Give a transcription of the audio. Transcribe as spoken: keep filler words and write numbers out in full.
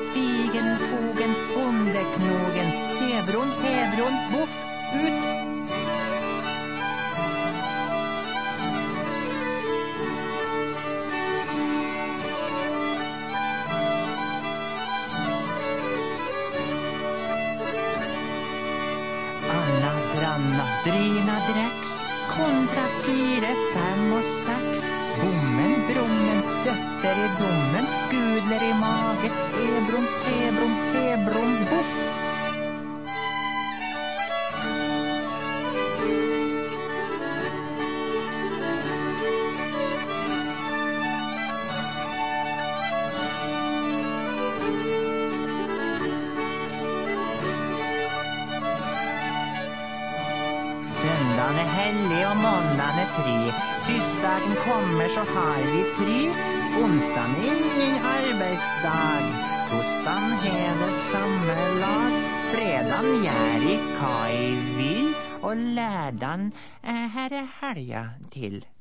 figen, fogen, bondeknogen, sebron, hebron, boff, ut! Anna, dranna, dryna, drex, kontra fire, fem og seks. Bommen, brommen, døtter i dommen, gudler i mage, ebron, sebron, hebron, boff. Søndagen er hellig og måndagen er fri. Tirsdagen kommer så har vi try. Onsdagen er ingen arbeidsdag. Torsdagen er det samme lag. Fredagen gjør i hva jeg vil. Og lørdagen er her helga til.